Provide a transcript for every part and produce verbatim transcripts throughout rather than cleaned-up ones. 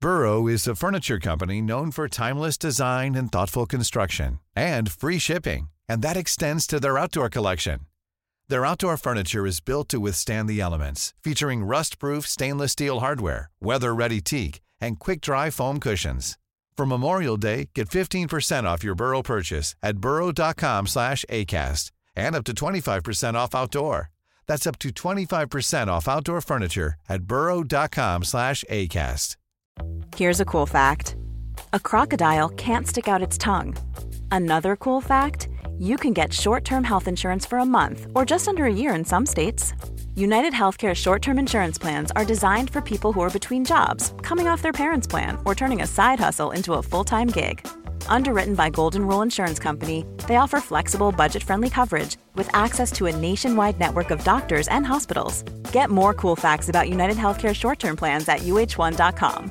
Burrow is a furniture company known for timeless design and thoughtful construction, and free shipping, and that extends to their outdoor collection. Their outdoor furniture is built to withstand the elements, featuring rust-proof stainless steel hardware, weather-ready teak, and quick-dry foam cushions. For Memorial Day, get fifteen percent off your Burrow purchase at burrow.com slash ACAST and up to twenty-five percent off outdoor. That's up to twenty-five percent off outdoor furniture at burrow.com slash ACAST. Here's a cool fact. A crocodile can't stick out its tongue. Another cool fact, you can get short-term health insurance for a month or just under a year in some states. United Healthcare short-term insurance plans are designed for people who are between jobs, coming off their parents' plan, or turning a side hustle into a full-time gig. Underwritten by Golden Rule Insurance Company, they offer flexible, budget-friendly coverage with access to a nationwide network of doctors and hospitals. Get more cool facts about United Healthcare short-term plans at u h one dot com.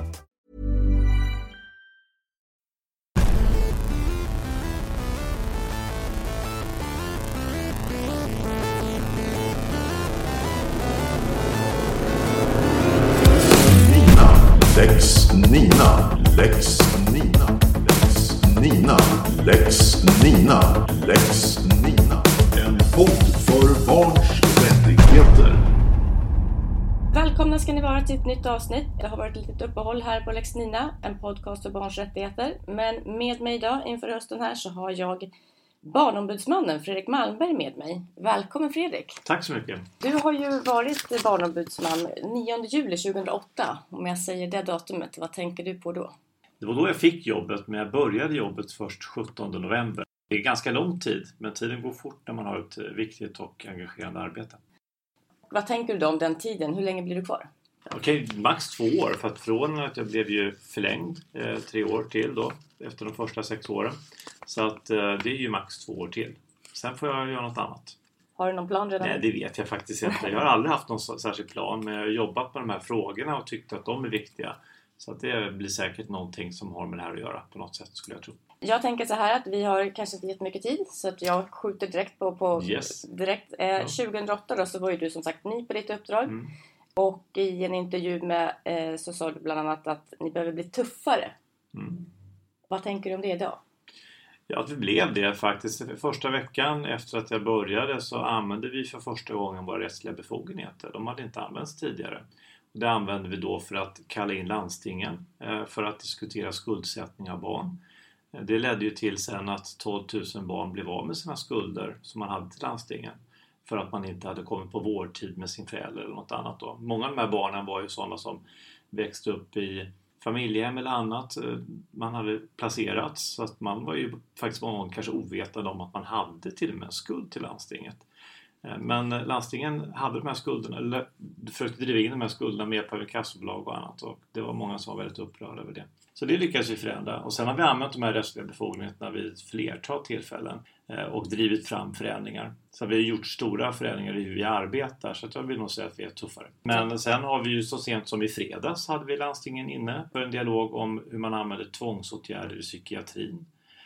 Lex Nina, Lex Nina, Lex Nina, Lex Nina, Lex Nina. En podd för barns rättigheter. Välkomna ska ni vara till ett nytt avsnitt. Det har varit ett litet uppehåll här på Lex Nina, en podcast för barns rättigheter. Men med mig idag inför hösten här så har jag barnombudsmannen Fredrik Malmberg med mig. Välkommen Fredrik. Tack så mycket. Du har ju varit barnombudsman nionde juli tjugohundraåtta. Om jag säger det datumet, vad tänker du på då? Det var då jag fick jobbet, men jag började jobbet först sjuttonde november. Det är ganska lång tid, men tiden går fort när man har ett viktigt och engagerande arbete. Vad tänker du då om den tiden? Hur länge blir du kvar? Okej, max två år. För att från att jag blev ju förlängd eh, tre år till då, efter de första sex åren. Så att eh, det är ju max två år till. Sen får jag göra något annat. Har du någon plan redan? Nej, det vet jag faktiskt inte. Jag har aldrig haft någon särskild plan, men jag har jobbat med de här frågorna och tyckt att de är viktiga. Så att det blir säkert någonting som har med det här att göra på något sätt, skulle jag tro. Jag tänker så här att vi har kanske inte jättemycket tid, så att jag skjuter direkt på, på yes. direkt. Eh, ja. tjugohundraåtta då, så var ju du som sagt ny på ditt uppdrag. Mm. Och i en intervju med eh, så sa du bland annat att ni behöver bli tuffare. Mm. Vad tänker du om det idag? Ja, att vi blev det faktiskt. Första veckan efter att jag började så använde vi för första gången våra rättsliga befogenheter. De hade inte använts tidigare. Det använde vi då för att kalla in landstingen för att diskutera skuldsättning av barn. Det ledde ju till sen att tolv tusen barn blev av med sina skulder som man hade till landstingen. För att man inte hade kommit på vårdtid med sin förälder eller något annat då. Många av de här barnen var ju sådana som växte upp i familjehem eller annat. Man hade placerats, så att man var ju faktiskt många gånger kanske ovetande om att man hade till och med en skuld till landstinget. Men landstingen hade de här skulderna, eller försökte driva in de här skulderna med hjälp av kassobolag och annat, och det var många som var väldigt upprörda över det. Så det lyckades vi förändra, och sen har vi använt de här rättsliga befogenheterna vid ett flertal tillfällen och drivit fram förändringar. Så vi har gjort stora förändringar i hur vi arbetar, så jag vill nog säga att vi är tuffare. Men sen har vi ju så sent som i fredags hade vi landstingen inne för en dialog om hur man använder tvångsåtgärder i psykiatrin.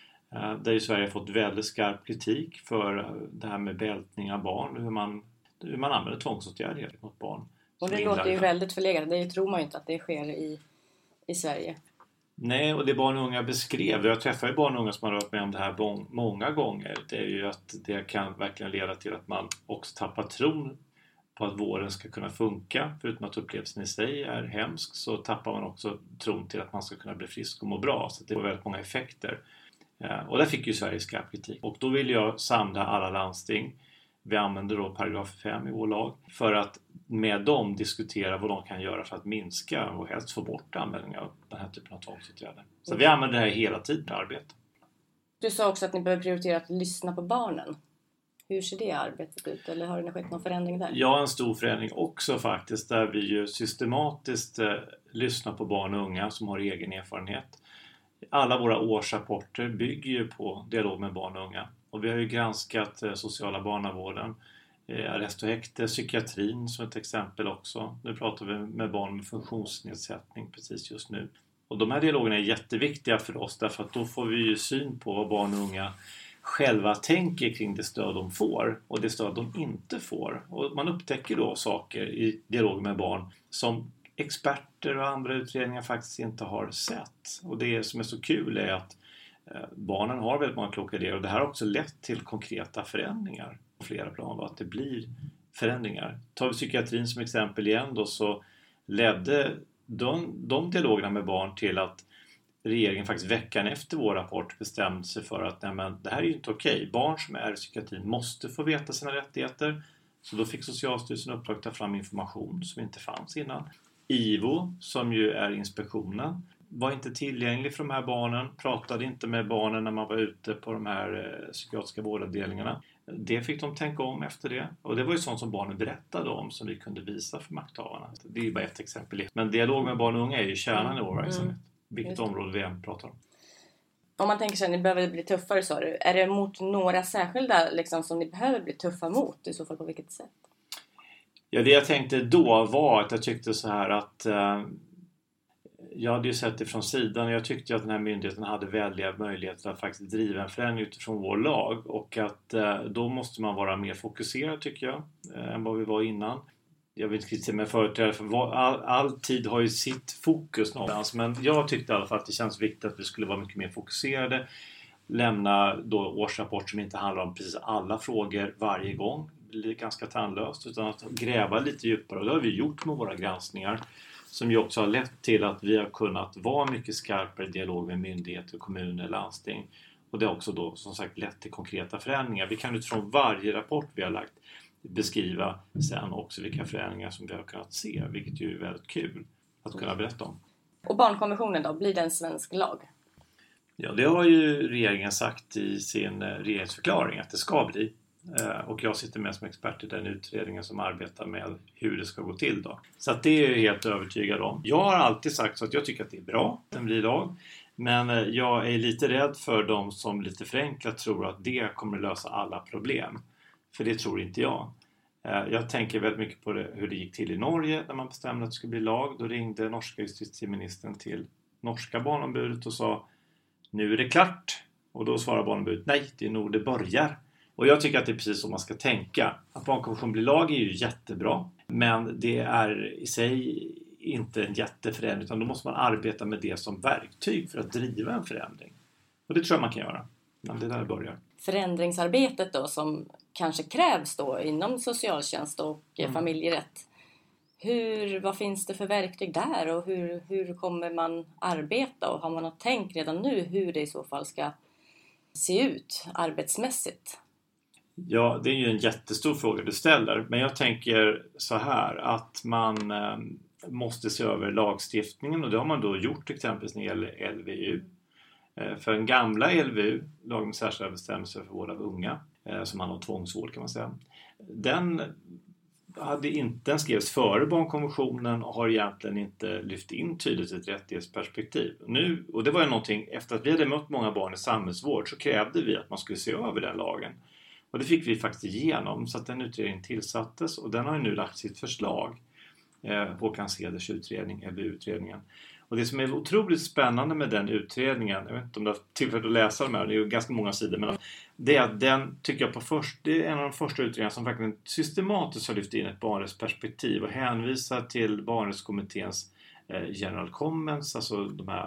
Där ju Sverige har fått väldigt skarp kritik för det här med bältning av barn, hur man, hur man använder tvångsåtgärder mot barn. Och det låter ju väldigt förlegat, det tror man ju inte att det sker i, i Sverige. Nej, och det barn och unga beskrev, jag träffar ju barn och unga som har varit med om det här många gånger, det är ju att det kan verkligen leda till att man också tappar tron på att vården ska kunna funka. Förutom att upplevelsen i sig är hemsk, så tappar man också tron till att man ska kunna bli frisk och må bra, så det får väldigt många effekter. Och där fick ju Sverige skarp kritik. Och då vill jag samla alla landsting. Vi använder då paragraf fem i vår lag. För att med dem diskutera vad de kan göra för att minska och helst få bort användningen av den här typen av tvångsåtgärder. Så mm. vi använder det här hela tiden i arbetet. Du sa också att ni behöver prioritera att lyssna på barnen. Hur ser det arbetet ut? Eller har det skett någon förändring där? Ja, en stor förändring också faktiskt. Där vi ju systematiskt eh, lyssnar på barn och unga som har egen erfarenhet. Alla våra årsrapporter bygger ju på dialog med barn och unga. Och vi har ju granskat eh, sociala barnavården, eh, arrest och häkte, psykiatrin som ett exempel också. Nu pratar vi med barn med funktionsnedsättning precis just nu. Och de här dialogerna är jätteviktiga för oss, därför att då får vi ju syn på vad barn och unga själva tänker kring det stöd de får och det stöd de inte får. Och man upptäcker då saker i dialog med barn som experter och andra utredningar faktiskt inte har sett. Och det som är så kul är att barnen har väldigt många kloka idéer och det här har också lett till konkreta förändringar på flera plan, att det blir förändringar. Tar vi psykiatrin som exempel igen då, så ledde de, de dialogerna med barn till att regeringen faktiskt veckan efter vår rapport bestämde sig för att nej, men det här är ju inte okej. Barn som är i psykiatrin måste få veta sina rättigheter. Så då fick Socialstyrelsen uppdrag att ta fram information som inte fanns innan. I V O, som ju är inspektionen, var inte tillgänglig för de här barnen. Pratade inte med barnen när man var ute på de här eh, psykiatriska vårdavdelningarna. Det fick de tänka om efter det. Och det var ju sånt som barnen berättade om som vi kunde visa för makthavarna. Det är ju bara ett exempel. Men dialog med barn och unga är ju kärnan i vår verksamhet. Mm. Vilket område vi än pratar om. Om man tänker sig att ni behöver bli tuffare, sa du. Är det mot några särskilda liksom, som ni behöver bli tuffa mot? I så fall på vilket sätt? Ja, det jag tänkte då var att jag tyckte så här att eh, jag hade ju sett det från sidan och jag tyckte att den här myndigheten hade väldiga möjligheter att faktiskt driva en förändring utifrån vår lag och att eh, då måste man vara mer fokuserad tycker jag eh, än vad vi var innan. Jag vill inte kritisera mig företrädare för all, all tid har ju sitt fokus någonstans, men jag tyckte i alla fall att det känns viktigt att vi skulle vara mycket mer fokuserade, lämna då årsrapport som inte handlar om precis alla frågor varje gång, det blir ganska tandlöst, utan att gräva lite djupare och det har vi gjort med våra granskningar som ju också har lett till att vi har kunnat vara mycket skarpare i dialog med myndigheter, kommuner, landsting och det har också då som sagt lett till konkreta förändringar. Vi kan utifrån varje rapport vi har lagt beskriva sen också vilka förändringar som vi har kunnat se, vilket ju är väldigt kul att kunna berätta om. Och barnkonventionen då, blir det en svensk lag? Ja, det har ju regeringen sagt i sin regeringsförklaring att det ska bli. Och jag sitter med som expert i den utredningen som arbetar med hur det ska gå till då. Så att det är jag helt övertygad om. Jag har alltid sagt så att jag tycker att det är bra att den blir lag. Men jag är lite rädd för de som lite förenklat tror att det kommer lösa alla problem. För det tror inte jag. Jag tänker väldigt mycket på det, hur det gick till i Norge när man bestämde att det skulle bli lag. Då ringde norska justitieministern till norska barnombudet och sa nu är det klart. Och då svarar barnombudet nej, det är nog det börjar. Och jag tycker att det är precis så man ska tänka. Att barnkonvention blir lag är ju jättebra. Men det är i sig inte en jätteförändring. Utan då måste man arbeta med det som verktyg för att driva en förändring. Och det tror jag man kan göra. Men det är där det börjar. Förändringsarbetet då som kanske krävs då inom socialtjänst och mm. familjerätt. Hur, vad finns det för verktyg där och hur, hur kommer man arbeta och har man något tänk redan nu hur det i så fall ska se ut arbetsmässigt? Ja, det är ju en jättestor fråga du ställer, men jag tänker så här att man eh, måste se över lagstiftningen och det har man då gjort exempelvis när det gäller L V U. Eh, för den gamla L V U, lag med särskilda bestämmelser för vård av unga, eh, som handlar om tvångsvård kan man säga, den hade inte, den skrevs före barnkonventionen och har egentligen inte lyft in tydligt ett rättighetsperspektiv. Nu, och det var ju någonting, efter att vi hade mött många barn i samhällsvård så krävde vi att man skulle se över den lagen. Och det fick vi faktiskt igenom så att den utredningen tillsattes och den har ju nu lagt sitt förslag. Eh, Håkan Ceders utredning, L V U-utredningen. Och det som är otroligt spännande med den utredningen, jag vet inte om du har tillfälle att läsa den här, det är ju ganska många sidor, men det är att den tycker jag på först, det är en av de första utredningarna som verkligen systematiskt har lyft in ett barnrättsperspektiv och hänvisar till barnrättskommitténs eh, general comments, alltså de här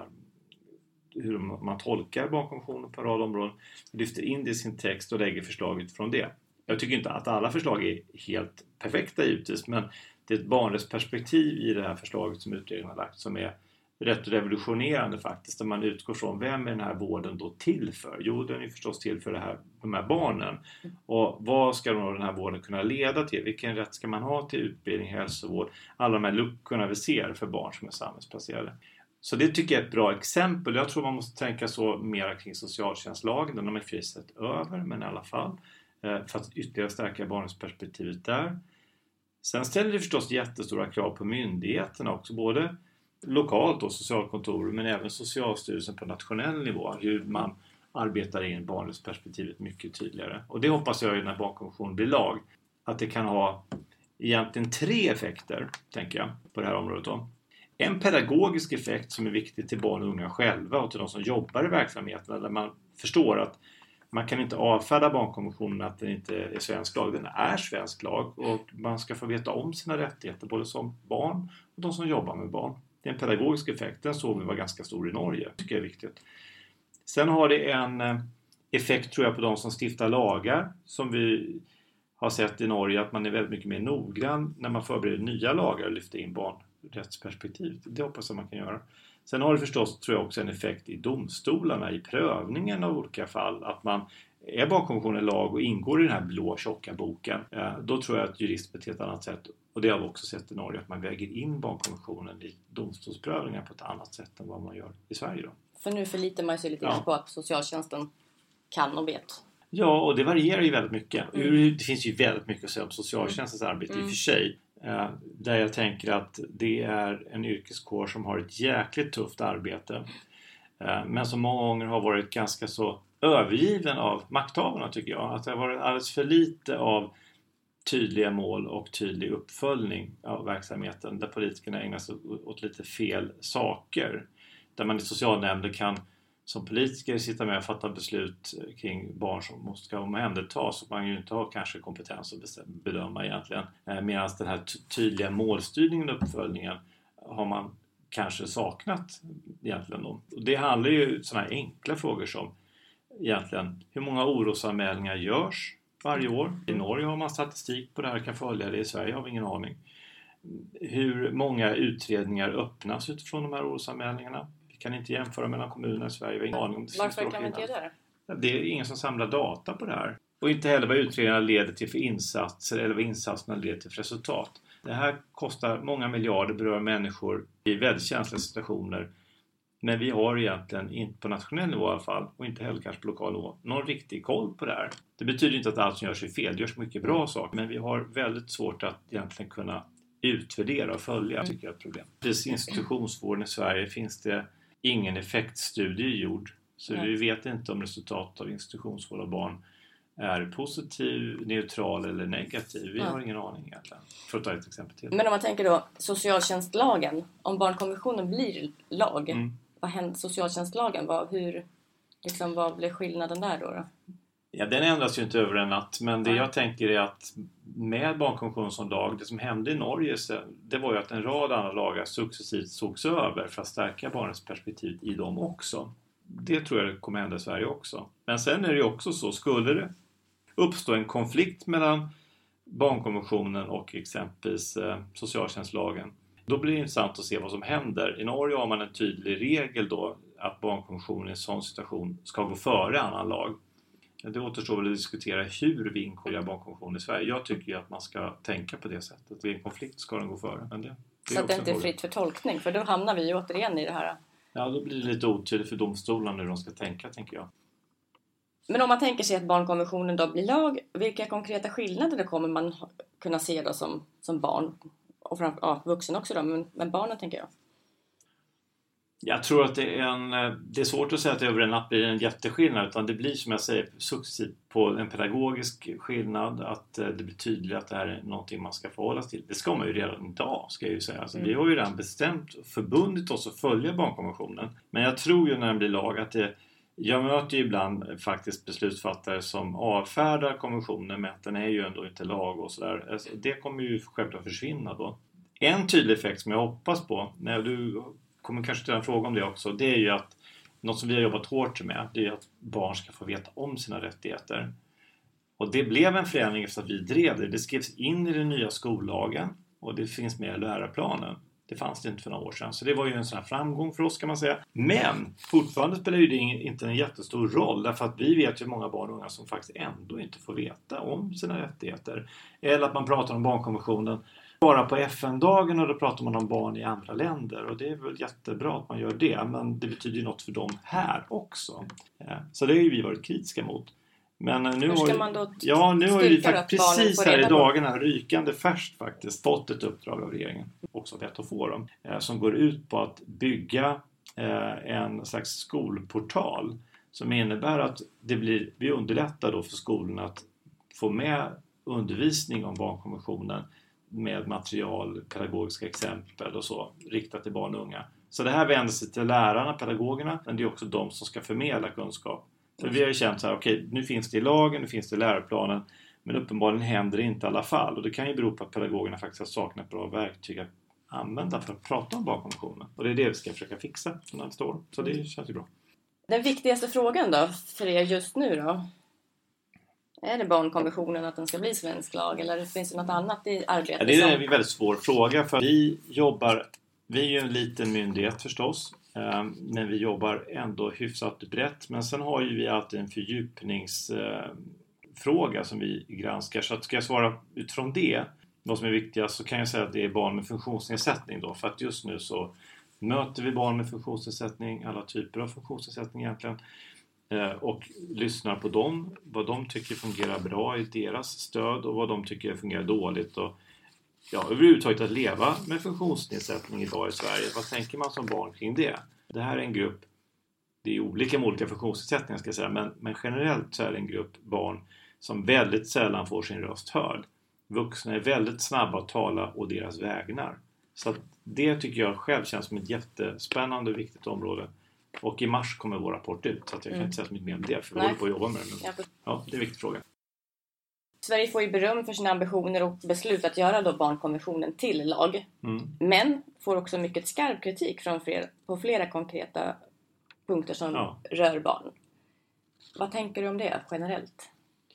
hur man tolkar barnkonventionen på en rad områden, lyfter in det i sin text och lägger förslag utifrån det. Jag tycker inte att alla förslag är helt perfekta givetvis, men det är ett barnrättsperspektiv i det här förslaget som utredningen har lagt som är rätt revolutionerande faktiskt, där man utgår från vem är den här vården då till för? Jo, den är förstås till för det här, de här barnen. Och vad ska då den här vården kunna leda till? Vilken rätt ska man ha till utbildning, hälsovård? Alla de här luckorna vi ser för barn som är samhällsplacerade. Så det tycker jag är ett bra exempel. Jag tror man måste tänka så mer kring socialtjänstlagen. Den har man ju sett över, men i alla fall. För att ytterligare stärka barnets perspektivet där. Sen ställer det förstås jättestora krav på myndigheterna också. Både lokalt och socialkontor, men även Socialstyrelsen på nationell nivå. Hur man arbetar in barnets perspektivet mycket tydligare. Och det hoppas jag när barnkonventionen blir lag. Att det kan ha egentligen tre effekter, tänker jag, på det här området då. En pedagogisk effekt som är viktig till barn och unga själva och till de som jobbar i verksamheten, där man förstår att man kan inte avfärda barnkonventionen att den inte är svensk lag. Den är svensk lag och man ska få veta om sina rättigheter både som barn och de som jobbar med barn. Det är en pedagogisk effekt. Den såg vi var ganska stor i Norge. Det tycker jag är viktigt. Sen har det en effekt tror jag på de som stiftar lagar som vi har sett i Norge att man är väldigt mycket mer noggrann när man förbereder nya lagar och lyfter in barnrättsperspektiv. Det hoppas jag man kan göra. Sen har det förstås tror jag också en effekt i domstolarna i prövningen av olika fall. Att man är barnkonventionen lag och ingår i den här blå tjocka boken. Då tror jag att jurist på ett helt annat sätt, och det har vi också sett i Norge, att man väger in barnkonventionen i domstolsprövningar på ett annat sätt än vad man gör i Sverige då. För nu förlitar man sig lite ja. på att socialtjänsten kan och vet. Ja, och det varierar ju väldigt mycket. Mm. Det finns ju väldigt mycket att säga om socialtjänstens mm. arbete i och för sig. Eh, där jag tänker att det är en yrkeskår som har ett jäkligt tufft arbete. Eh, men som många gånger har varit ganska så övergiven av makthavarna tycker jag. Att det har varit alldeles för lite av tydliga mål och tydlig uppföljning av verksamheten. Där politikerna ägnar sig åt lite fel saker. Där man i socialnämnder kan som politiker sitta med och fatta beslut kring barn som måste ska omhändertas och man ju inte har kanske kompetens att bedöma egentligen. Medan den här tydliga målstyrningen och uppföljningen har man kanske saknat egentligen då. Och det handlar ju om sådana här enkla frågor som egentligen hur många orosanmälningar görs varje år. I Norge har man statistik på det här, kan följa det. I Sverige har vi ingen aning. Hur många utredningar öppnas utifrån de här orosanmälningarna. Vi kan inte jämföra mellan kommunerna i Sverige. Vi har ingen aning om det. Varför kan vi inte göra det? Det är ingen som samlar data på det här. Och inte heller vad utredningarna leder till för insatser eller vad insatserna leder till för resultat. Det här kostar många miljarder, berör människor i väldigt känsliga situationer. Men vi har egentligen inte på nationell nivå i alla fall och inte heller kanske på lokal nivå någon riktig koll på det här. Det betyder inte att allt som görs är fel. Det görs mycket bra saker men vi har väldigt svårt att egentligen kunna utvärdera och följa. Det tycker jag är ett problem. Precis institutionsvården i Sverige finns det ingen effektstudie gjord. Så vi vet inte om resultatet av institutionsvård av barn är positiv, neutral eller negativ. Vi ja. har ingen aning egentligen. För att ta ett exempel till. Men om man tänker då socialtjänstlagen. Om barnkonventionen blir lag. Mm. Vad händer socialtjänstlagen? Vad, hur, liksom, vad blir skillnaden där då, då? Ja, den ändras ju inte över en natt. Men det ja. jag tänker är att med barnkonventionen som lag, det som hände i Norge, det var ju att en rad andra lagar successivt sågs över för att stärka barnets perspektiv i dem också. Det tror jag kommer hända i Sverige också. Men sen är det ju också så, skulle det uppstå en konflikt mellan barnkonventionen och exempelvis eh, socialtjänstlagen, då blir det intressant att se vad som händer. I Norge har man en tydlig regel då att barnkonventionen i en sån situation ska gå före annan lag. Det återstår väl att diskutera hur vi inkorporerar barnkonventionen i Sverige. Jag tycker ju att man ska tänka på det sättet. Vid en konflikt ska den gå före. Men det, det så att det inte är fritt för tolkning, för då hamnar vi ju återigen i det här. Ja, då blir det lite otydligt för domstolarna hur de ska tänka, tänker jag. Men om man tänker sig att barnkonventionen då blir lag, vilka konkreta skillnader kommer man kunna se då som, som barn? Och framför, ja, vuxen också då, men, men barnen tänker jag. Jag tror att det är en, det är svårt att säga att det över en natt blir en jätteskillnad, utan det blir som jag säger successivt på en pedagogisk skillnad, att det blir tydligt att det här är någonting man ska förhålla sig till. Det ska man ju redan idag, ska jag ju säga. Alltså, mm. Vi har ju redan bestämt och förbundit oss att följa barnkonventionen. Men jag tror ju när den blir lag att det, jag möter ju ibland faktiskt beslutsfattare som avfärdar konventionen med att den är ju ändå inte lag och sådär. Alltså, det kommer ju självklart försvinna då. En tydlig effekt som jag hoppas på, när du kommer kanske till en fråga om det också, det är ju att något som vi har jobbat hårt med, det är att barn ska få veta om sina rättigheter. Och det blev en förändring efter att vi drev det. Det skrevs in i den nya skollagen och det finns med i läroplanen. Det fanns det inte för några år sedan. Så det var ju en sån här framgång för oss, kan man säga. Men fortfarande spelar ju det inte en jättestor roll. Därför att vi vet ju många barn och unga som faktiskt ändå inte får veta om sina rättigheter. Eller att man pratar om barnkonventionen bara på F N-dagen och då pratar man om barn i andra länder. Och det är väl jättebra att man gör det. Men det betyder ju något för dem här också. Så det har ju vi varit kritiska mot. Men nu hur ska har, man då ja, nu har vi faktiskt precis här i på? dagarna rykande färskt faktiskt fått ett uppdrag av regeringen, också bett att få dem, eh, som går ut på att bygga eh, en slags skolportal som innebär att det blir, vi underlättar då för skolorna att få med undervisning om barnkonventionen med material, pedagogiska exempel och så, riktat till barn och unga. Så det här vänder sig till lärarna, pedagogerna, men det är också de som ska förmedla kunskap För vi har ju känt så här, okej, okay, nu finns det i lagen, nu finns det i läroplanen, men uppenbarligen händer det inte i alla fall. Och det kan ju bero på att pedagogerna faktiskt har saknat bra verktyg att använda för att prata om barnkonventionen. Och det är det vi ska försöka fixa som det står. Så det känns ju bra. Den viktigaste frågan då för er just nu då? Är det barnkonventionen att den ska bli svensk lag, eller finns det något annat i arbetet? Ja, det är en väldigt svår fråga, för vi jobbar, vi är ju en liten myndighet förstås, men vi jobbar ändå hyfsat brett. Men sen har ju vi alltid en fördjupningsfråga som vi granskar. Så att ska jag svara utifrån det, vad som är viktigast, så kan jag säga att det är barn med funktionsnedsättning då. För att just nu så möter vi barn med funktionsnedsättning, alla typer av funktionsnedsättning egentligen. Och lyssnar på dem, vad de tycker fungerar bra i deras stöd och vad de tycker fungerar dåligt. Och ja, överhuvudtaget att leva med funktionsnedsättning idag i Sverige. Vad tänker man som barn kring det? Det här är en grupp, det är olika med olika funktionsnedsättningar ska jag säga, men, men generellt så är det en grupp barn som väldigt sällan får sin röst hörd. Vuxna är väldigt snabba att tala å deras vägnar. Så att det tycker jag själv känns som ett jättespännande och viktigt område. Och i mars kommer vår rapport ut, så att jag kan mm. inte säga så mycket mer om det, för vi håller på att jobba med det. Men, ja, det är en viktig fråga. Sverige får ju beröm för sina ambitioner och beslut att göra då barnkonventionen till lag. Mm. Men får också mycket skarp kritik från flera, på flera konkreta punkter som ja. rör barn. Vad tänker du om det generellt?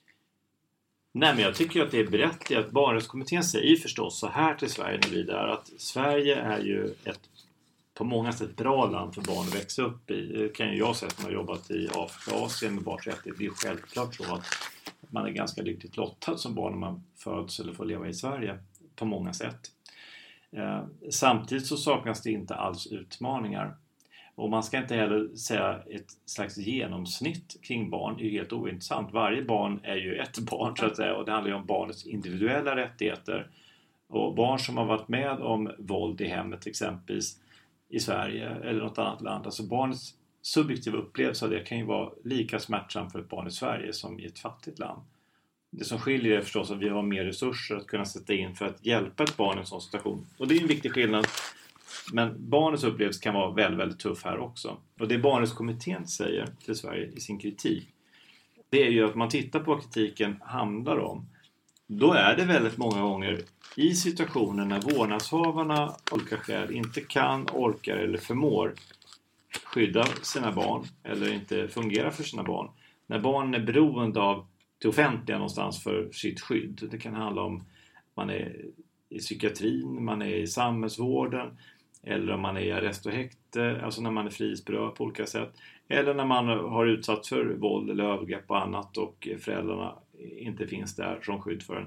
Nej, men jag tycker att det är berättigat. Barnrättskommittén säger förstås så här till Sverige när vi är där, att Sverige är ju ett på många sätt bra land för barn att växa upp i. Det kan ju jag säga som har jobbat i Afrika och Asien med barns rättigheter. Det är självklart så att man är ganska lyckligt lottad som barn när man föds eller får leva i Sverige på många sätt. Eh, samtidigt så saknas det inte alls utmaningar. Och man ska inte heller säga ett slags genomsnitt kring barn. Det är ju helt ointressant. Varje barn är ju ett barn så att säga, och det handlar ju om barnets individuella rättigheter. Och barn som har varit med om våld i hemmet exempelvis i Sverige eller något annat land. Alltså barnets subjektiva upplevelse av det kan ju vara lika smärtsam för ett barn i Sverige som i ett fattigt land. Det som skiljer är förstås att vi har mer resurser att kunna sätta in för att hjälpa ett barn i en sån situation. Och det är en viktig skillnad. Men barnets upplevelse kan vara väldigt, väldigt tuff här också. Och det Barnrättskommittén säger till Sverige i sin kritik, det är ju att man tittar på vad kritiken handlar om. Då är det väldigt många gånger i situationer när vårdnadshavarna av olika skäl inte kan, orkar eller förmår skydda sina barn eller inte fungerar för sina barn. När barnen är beroende av det offentliga någonstans för sitt skydd. Det kan handla om man är i psykiatrin, man är i samhällsvården eller om man är i arrest och häkte, alltså när man är frihetsberövad på olika sätt. Eller när man har utsatts för våld eller övergrepp och annat och föräldrarna inte finns där som skydd för en.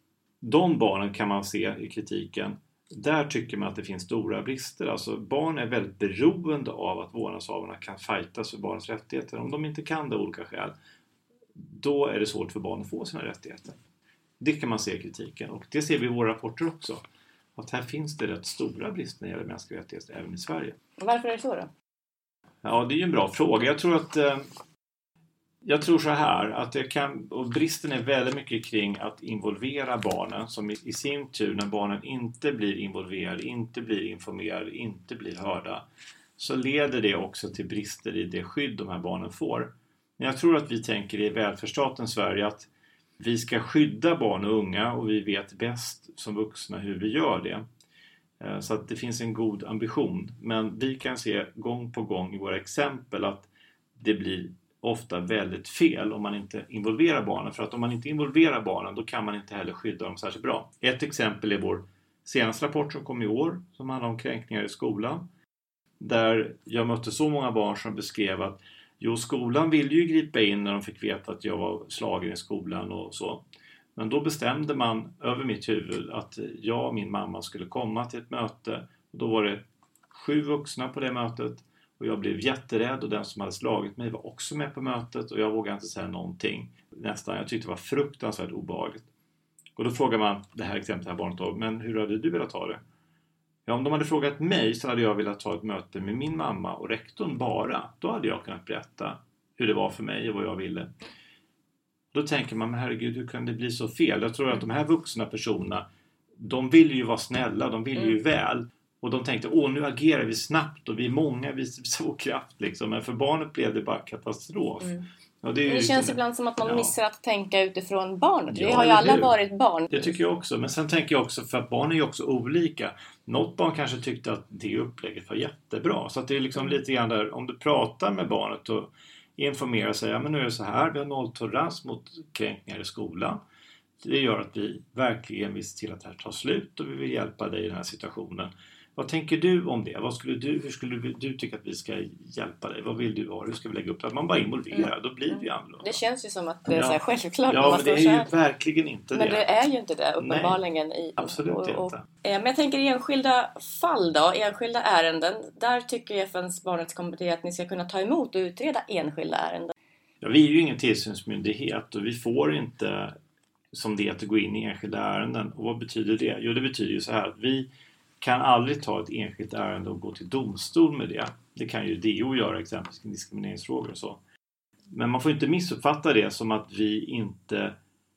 De barnen kan man se i kritiken. Där tycker man att det finns stora brister. Alltså barn är väldigt beroende av att vårdnadshavarna kan fightas för barnens rättigheter. Om de inte kan det av olika skäl, då är det svårt för barn att få sina rättigheter. Det kan man se i kritiken. Och det ser vi i våra rapporter också. Att här finns det rätt stora brister när det gäller mänskliga rättigheter även i Sverige. Varför är det så då? Ja, det är ju en bra fråga. Jag tror att eh, jag tror så här att det kan, och bristen är väldigt mycket kring att involvera barnen, som i, i sin tur när barnen inte blir involverade, inte blir informerade, inte blir hörda, så leder det också till brister i det skydd de här barnen får. Men jag tror att vi tänker i välfärdsstaten Sverige att vi ska skydda barn och unga och vi vet bäst som vuxna hur vi gör det. Så att det finns en god ambition. Men vi kan se gång på gång i våra exempel att det blir ofta väldigt fel om man inte involverar barnen. För att om man inte involverar barnen, då kan man inte heller skydda dem särskilt bra. Ett exempel är vår senaste rapport som kom i år, som handlar om kränkningar i skolan. Där jag mötte så många barn som beskrev att jo, skolan ville ju gripa in när de fick veta att jag var slagen i skolan och så. Men då bestämde man över mitt huvud att jag och min mamma skulle komma till ett möte. Och då var det sju vuxna på det mötet. Och jag blev jätterädd och den som hade slagit mig var också med på mötet. Och jag vågade inte säga någonting. Nästan, jag tyckte det var fruktansvärt obehagligt. Och då frågar man, det här exemplet här barnet då, men hur hade du velat ha det? Ja, om de hade frågat mig så hade jag velat ta ett möte med min mamma och rektorn bara. Då hade jag kunnat berätta hur det var för mig och vad jag ville. Då tänker man, men herregud, hur kan det bli så fel? Jag tror att de här vuxna personerna, de vill ju vara snälla, de vill ju väl. Och de tänkte, åh nu agerar vi snabbt och vi är många, vi visar vår kraft liksom. Men för barnet blev det bara katastrof. Mm. Och det är ju det liksom känns det. ibland som att man Ja. missar att tänka utifrån barnet. Vi Ja, har ju eller alla hur? varit barn. Det tycker jag också. Men sen tänker jag också, för att barn är ju också olika. Något barn kanske tyckte att det upplägget var jättebra. Så att det är liksom lite grann där, om du pratar med barnet och informerar sig, ja men nu är det så här, vi har nolltolerans mot kränkningar i skolan. Det gör att vi verkligen vill se till att det här tar slut och vi vill hjälpa dig i den här situationen. Vad tänker du om det? Vad skulle du, hur skulle du, du tycka att vi ska hjälpa dig? Vad vill du ha? Hur ska vi lägga upp det? Att man bara involverar, mm. då blir det ju annorlunda. Det känns ju som att det är Ja. så här självklart. Ja, man men det står är så ju här. verkligen inte det. Men det är ju inte det uppenbarligen. Nej, i, absolut och, och, inte. eh, Men jag tänker enskilda fall då, enskilda ärenden. Där tycker F N:s barnrättskommitté att ni ska kunna ta emot och utreda enskilda ärenden. Ja, vi är ju ingen tillsynsmyndighet och vi får inte som det att gå in i enskilda ärenden. Och vad betyder det? Jo, det betyder ju så här att vi kan aldrig ta ett enskilt ärende och gå till domstol med det. Det kan ju D O göra exempelvis i diskrimineringsfrågor och så. Men man får inte missuppfatta det som att vi inte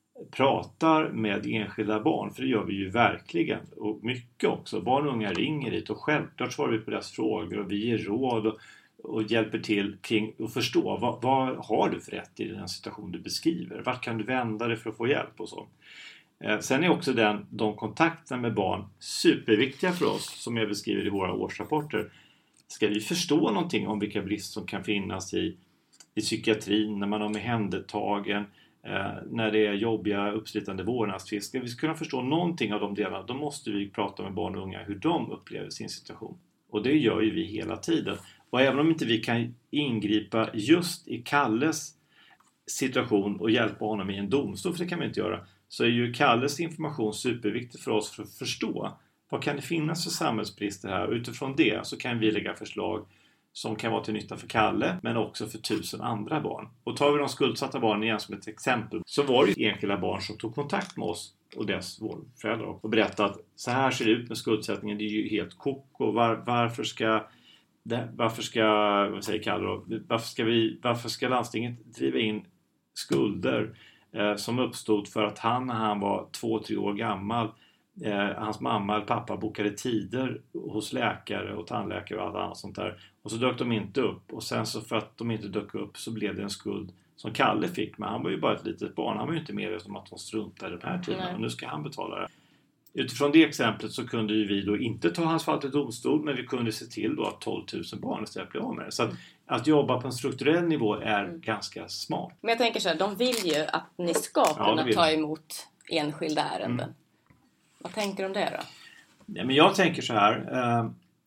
pratar med enskilda barn, för det gör vi ju verkligen. Och mycket också. Barn och unga ringer hit och självklart svarar vi på deras frågor och vi ger råd och, och hjälper till kring att förstå vad, vad har du för rätt i den situation du beskriver. Vart kan du vända dig för att få hjälp och så. Eh, sen är också den, de kontakterna med barn superviktiga för oss, som jag beskriver i våra årsrapporter. Ska vi förstå någonting om vilka brister som kan finnas i, i psykiatrin, när man är omhändertagen, eh, när det är jobbiga uppslitande vårdnadstvister. Ska vi kunna förstå någonting av de delarna, då måste vi prata med barn och unga hur de upplever sin situation. Och det gör ju vi hela tiden. Och även om inte vi kan ingripa just i Kalles situation och hjälpa honom i en domstol, för det kan vi inte göra, så är ju Kalles information superviktig för oss för att förstå vad kan det finnas för samhällsbrister här. Och utifrån det så kan vi lägga förslag som kan vara till nytta för Kalle, men också för tusen andra barn. Och tar vi de skuldsatta barnen igen som ett exempel, så var det enskilda barn som tog kontakt med oss och dess föräldrar och berättade att så här ser det ut med skuldsättningen, det är ju helt koko. Var, varför ska det, varför ska vad säger Kalle då, varför ska vi varför ska landstinget driva in skulder eh, som uppstod för att han när han var två, tre år gammal, eh, hans mamma eller pappa bokade tider hos läkare och tandläkare och allt annat sånt där, och så dök de inte upp, och sen så för att de inte dök upp så blev det en skuld som Kalle fick, men han var ju bara ett litet barn, han var ju inte medveten om att de struntade i de här tiderna, och nu ska han betala det. Utifrån det exemplet så kunde ju vi då inte ta hans fall till domstol, men vi kunde se till då att tolv tusen barn istället blev av med det. Så att, att jobba på en strukturell nivå är mm. ganska smart. Men jag tänker så här, de vill ju att ni ska kunna ja, ta emot enskilda ärenden. Mm. Vad tänker du om det då? Ja, men jag tänker så här eh,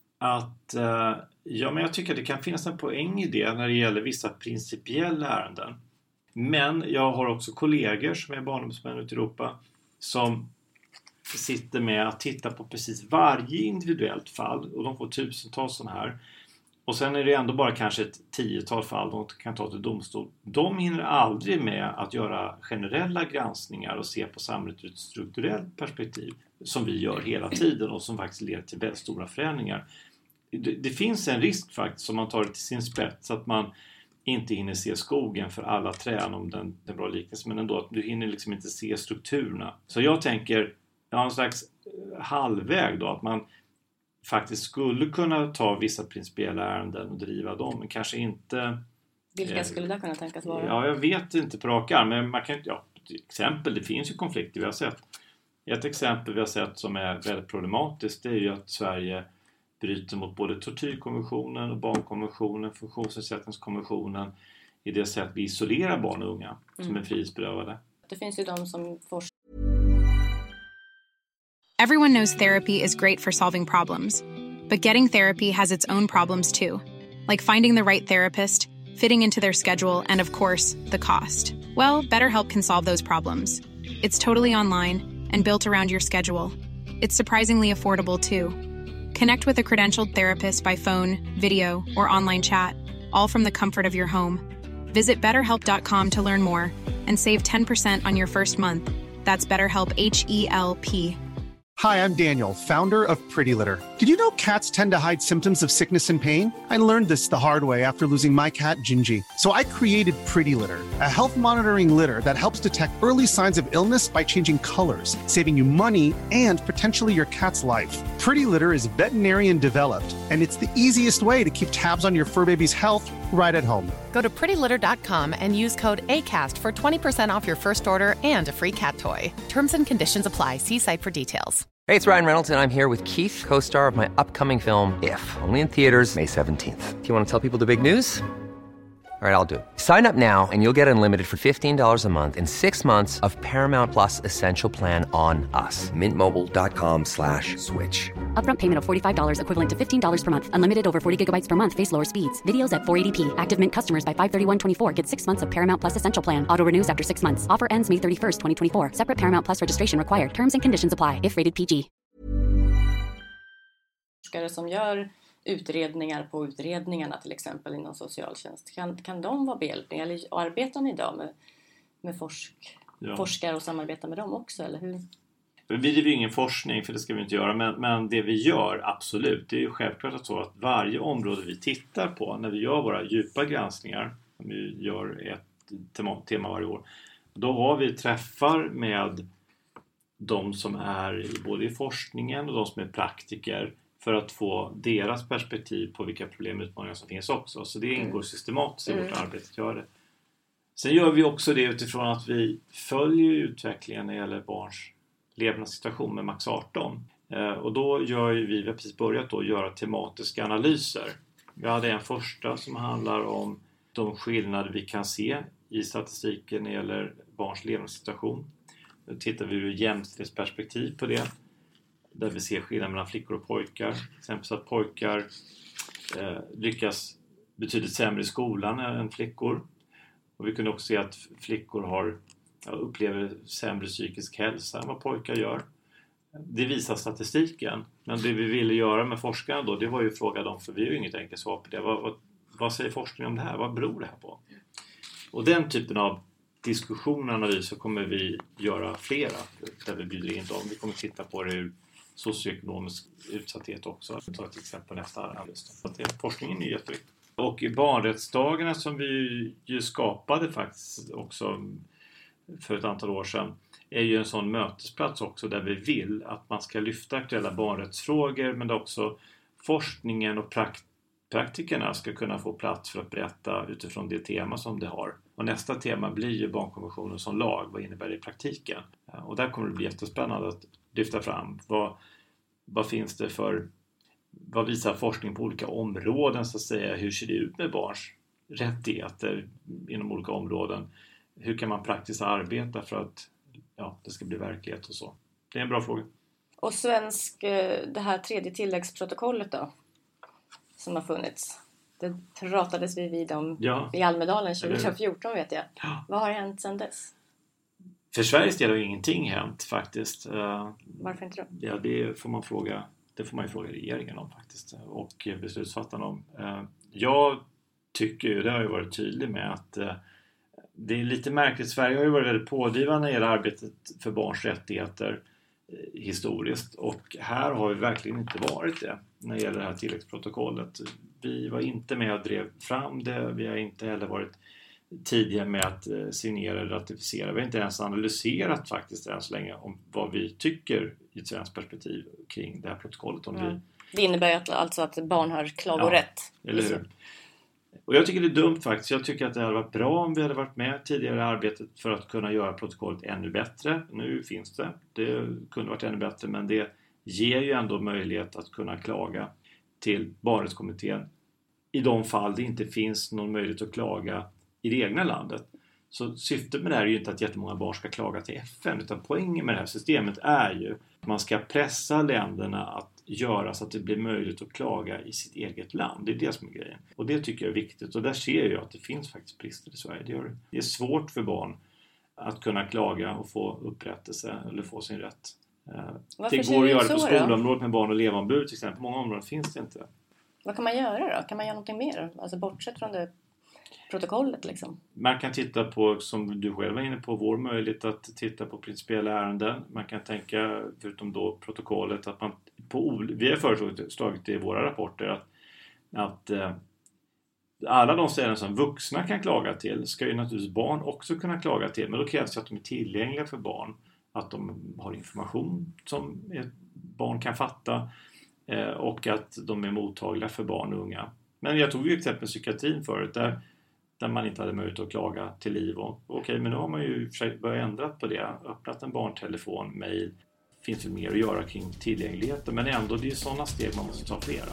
att eh, ja, men jag tycker att det kan finnas en poäng i det när det gäller vissa principiella ärenden. Men jag har också kollegor som är barnombudsmän ute i Europa som sitter med att titta på precis varje individuellt fall, och de får tusentals sådana här. Och sen är det ändå bara kanske ett tiotal fall de kan ta till domstol. De hinner aldrig med att göra generella granskningar och se på samhället ur ett strukturellt perspektiv som vi gör hela tiden och som faktiskt leder till väldigt stora förändringar. Det, det finns en risk faktiskt om man tar det till sin spets att man inte hinner se skogen för alla träd, om den, den bra liknelse, men ändå att du hinner liksom inte se strukturerna. Så jag tänker ja, en slags halvväg då, att man faktiskt skulle kunna ta vissa principiella ärenden och driva dem, men kanske inte... Vilka eh, skulle det kunna tänkas vara? Ja, jag vet inte på rak arm, men man kan inte... Ja, till exempel, det finns ju konflikter vi har sett. Ett exempel vi har sett som är väldigt problematiskt, det är ju att Sverige bryter mot både tortyrkonventionen och barnkonventionen, funktionsnedsättningskonventionen, i det sätt vi isolerar barn och unga mm. som är frihetsberövade. Det finns ju de som får... Everyone knows therapy is great for solving problems, but getting therapy has its own problems too, like finding the right therapist, fitting into their schedule, and of course, the cost. Well, BetterHelp can solve those problems. It's totally online and built around your schedule. It's surprisingly affordable too. Connect with a credentialed therapist by phone, video, or online chat, all from the comfort of your home. Visit better help dot com to learn more and save ten percent on your first month. That's BetterHelp, H E L P. Hi, I'm Daniel, founder of Pretty Litter. Did you know cats tend to hide symptoms of sickness and pain? I learned this the hard way after losing my cat, Gingy. So I created Pretty Litter, a health monitoring litter that helps detect early signs of illness by changing colors, saving you money and potentially your cat's life. Pretty Litter is veterinarian developed, and it's the easiest way to keep tabs on your fur baby's health right at home. Go to pretty litter dot com and use code ACAST for twenty percent off your first order and a free cat toy. Terms and conditions apply. See site for details. Hey, it's Ryan Reynolds, and I'm here with Keith, co-star of my upcoming film, If, only in theaters May seventeenth. Do you want to tell people the big news? All right, I'll do it. Sign up now and you'll get unlimited for fifteen dollars a month and six months of Paramount Plus Essential Plan on us. Mint Mobile dot com slash switch. Upfront payment of forty-five dollars equivalent to fifteen dollars per month. Unlimited over forty gigabytes per month. Face lower speeds. Videos at four eighty p. Active Mint customers by five thirty-one twenty-four get six months of Paramount Plus Essential Plan. Auto renews after six months. Offer ends May thirty-first, twenty twenty-four. Separate Paramount Plus registration required. Terms and conditions apply if rated P G. Forskare som gör utredningar på utredningarna till exempel inom socialtjänst. Kan, kan de vara behjälpliga? Eller arbetar ni idag med, med forsk, ja. forskare och samarbetar med dem också? Eller hur? Vi driver ingen forskning, för det ska vi inte göra. Men, men det vi gör, absolut. Det är ju självklart att så att varje område vi tittar på, när vi gör våra djupa granskningar, vi gör ett tema, tema varje år, då har vi träffar med de som är både i forskningen och de som är praktiker, för att få deras perspektiv på vilka problem och utmaningar som finns också. Så det ingår systematiskt i vårt mm. arbete att göra det. Sen gör vi också det utifrån att vi följer utvecklingen när det gäller barns levnadssituation med Max arton. Eh, och då gör vi, vi har precis börjat då göra tematiska analyser. Vi hade en första som handlar om de skillnader vi kan se i statistiken när det gäller barns levnadssituation. Då tittar vi ur jämställdhetsperspektiv på det. Där vi ser skillnader mellan flickor och pojkar. Till exempel så att pojkar eh, lyckas betydligt sämre i skolan än flickor. Och vi kunde också se att flickor har, ja, upplever sämre psykisk hälsa än vad pojkar gör. Det visar statistiken. Men det vi ville göra med forskarna då, det var ju att fråga dem, för vi har ju inget enkelt svar på det. Vad, vad, vad säger forskningen om det här? Vad beror det här på? Och den typen av diskussion och analyser kommer vi göra flera, där vi bjuder in dem. Vi kommer titta på det ur socioekonomisk utsatthet också. Vi tar ett exempel nästa analys. Forskningen är jätteviktig. Och i barnrättsdagarna som vi ju skapade faktiskt också för ett antal år sedan, är ju en sån mötesplats också där vi vill att man ska lyfta aktuella barnrättsfrågor, men också forskningen och prakt- praktikerna ska kunna få plats för att berätta utifrån det tema som det har. Och nästa tema blir ju barnkonventionen som lag. Vad innebär det i praktiken? Och där kommer det bli jättespännande att lyfta fram. Vad, vad finns det för... Vad visar forskning på olika områden, så att säga? Hur ser det ut med barns rättigheter inom olika områden? Hur kan man praktiskt arbeta för att, ja, det ska bli verklighet och så? Det är en bra fråga. Och svensk, det här tredje tilläggsprotokollet då, som har funnits. Det pratades vi vid om ja. i Almedalen tjugo fjorton, vet jag. Ja. Vad har hänt sedan dess? För Sveriges del har ingenting hänt faktiskt. Varför inte då? Ja, det får man fråga. Det får man ju fråga regeringen om faktiskt. Och beslutsfattarna om. Jag tycker ju, det har ju varit tydlig med att det är lite märkligt. Sverige har ju varit väldigt pådrivande när det gäller arbetet för barns rättigheter historiskt. Och här har vi verkligen inte varit det när det gäller det här tilläggsprotokollet. Vi var inte med och drev fram det. Vi har inte heller varit tidiga med att signera och ratificera. Vi har inte ens analyserat faktiskt än så länge om vad vi tycker i ett svenskt perspektiv kring det här protokollet. Om ja. vi... Det innebär att, alltså att barn har klagorätt. Ja, eller hur? Och jag tycker det är dumt faktiskt. Jag tycker att det hade varit bra om vi hade varit med tidigare i arbetet för att kunna göra protokollet ännu bättre. Nu finns det. Det kunde varit ännu bättre, men det ger ju ändå möjlighet att kunna klaga till barnrättskommittén i de fall det inte finns någon möjlighet att klaga i det egna landet. Så syftet med det här är ju inte att jättemånga barn ska klaga till F N, utan poängen med det här systemet är ju att man ska pressa länderna att göra så att det blir möjligt att klaga i sitt eget land. Det är det som är grejen. Och det tycker jag är viktigt. Och där ser jag att det finns faktiskt brister i Sverige. Det, gör det. det är svårt för barn att kunna klaga och få upprättelse eller få sin rätt. Varför det går att göra det på skolområdet med barn och elevombud till exempel. På många områden finns det inte. Vad kan man göra då? Kan man göra någonting mer? Alltså bortsett från det protokollet liksom? Man kan titta på, som du själv var inne på, vår möjlighet att titta på principiella ärenden. Man kan tänka, förutom då protokollet, att man på, vi har föreslagit i våra rapporter att, att eh, alla de ställen som vuxna kan klaga till ska ju naturligtvis barn också kunna klaga till. Men då krävs det att de är tillgängliga för barn. Att de har information som ett barn kan fatta. Eh, och att de är mottagliga för barn och unga. Men jag tog ju exempel psykiatrin förut. Där, där man inte hade möjlighet att klaga till liv. Och, okej, men nu har man ju börjat ändra på det. Öppnat en barntelefon, mejl. Finns ju mer att göra kring tillgängligheten. Men ändå, det är sådana steg man måste ta flera.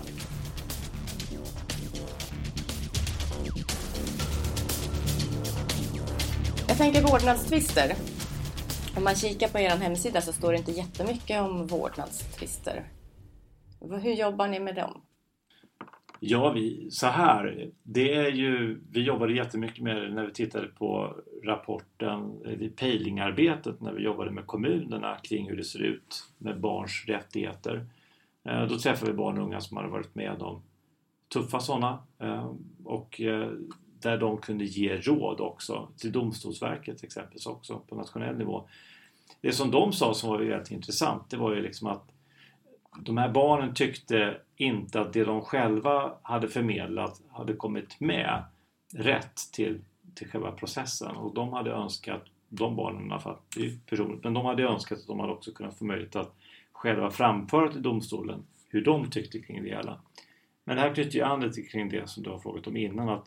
Jag tänker vårdnadstvister. Om man kikar på er hemsida så står det inte jättemycket om vårdnadstvister. Hur jobbar ni med dem? Ja, vi, så här. Det är ju, vi jobbade jättemycket med det när vi tittade på rapporten vid pejlingarbetet, när vi jobbade med kommunerna kring hur det ser ut med barns rättigheter. Då träffade vi barn och unga som hade varit med om tuffa sådana. Och där de kunde ge råd också till Domstolsverket exempelvis också på nationell nivå. Det som de sa som var väldigt intressant, det var ju liksom att de här barnen tyckte inte att det de själva hade förmedlat hade kommit med rätt till, till själva processen. Och de hade önskat, de barnen i alla fall, det är personligt, men de hade önskat att de hade också kunnat få möjlighet att själva framföra till domstolen hur de tyckte kring det hela. Men det här knyter ju an lite kring det som du har frågat om innan, att